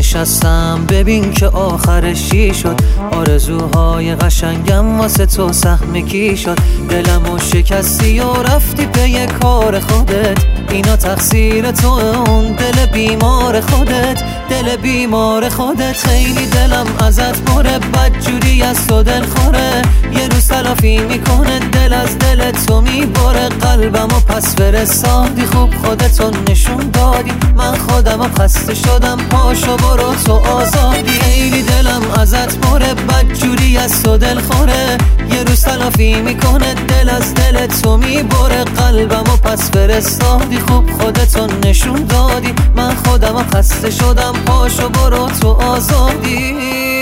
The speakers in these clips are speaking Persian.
نشستم ببین که آخرش چی شد. آرزوهای قشنگم واسه تو سهم کی شد. دلمو شکستی و رفتی پی کار خودت. اینا تقصیر تو، اون دل بیمار خودت، دل بیمار خودت. خیلی دلم ازت پره، بدجوری از تو دل خوره. یه روز تلافی میکنه، دل از دل تو میبره. قلبمو پس فرستادی، خوب خودتو نشون دادی. من خودمو خسته شدم، پاشو برو تو آزادی. خیلی دلم ازت پره، بدجوری از تو دل خوره. یه روز تلافی میکنه، دل از دل تو میبره. قلبمو پس فرستادی، خوب خودتو نشون دادی. من خودمو خسته شدم، پاشو برو تو آزادی.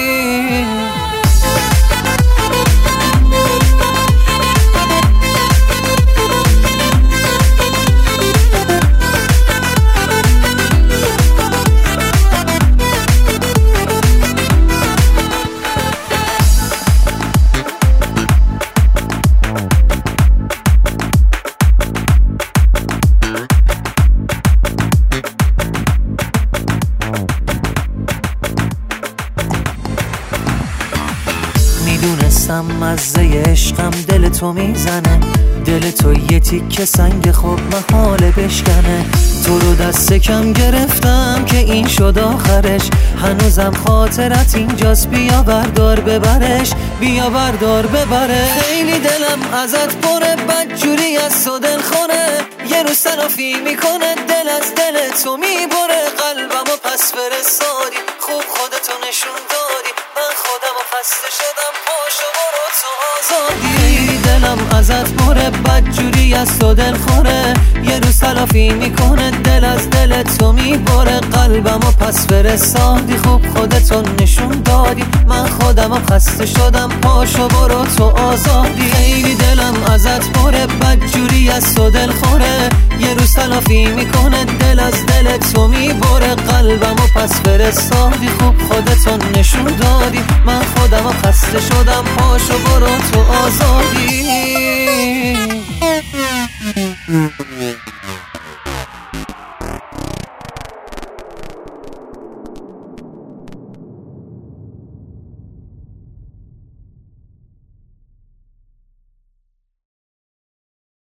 میدونستم مزه عشقم دل تو میزنه. دل تو یه تیکه سنگ، خب محاله بشکنه. تو رو دست کم گرفتم که این شد آخرش. هنوزم خاطرت اینجاست، بیا بردار ببرش، بیا بردار ببره. خیلی دلم ازت پره، بدجوری از تو دل خونه. یه روز تلافی میکنه، دل از دل تو میبره. قلبمو پس فرستادی، خوب خودتو نشون دادی. من خودمو خسته شدم، پاشو برو تو آزادی. دلم ازت پره، بدجوری از تو دل خوره. یه روز تلافی میکنه، دل از دل تو میبره. قلبمو پس فرستادی، خوب خودتو نشون دادی. من خودمو خسته شدم، پاشو برو تو آزادی. خیلی دلم ازت پره، بدجوری از تو دل خوره. یه روز تلافی میکنه، دل از دل تو میبره. قلبمو پس فرستادی، خوب خودتو نشون دادی. من خودمو خسته شدم، پاشو برو تو آزادی.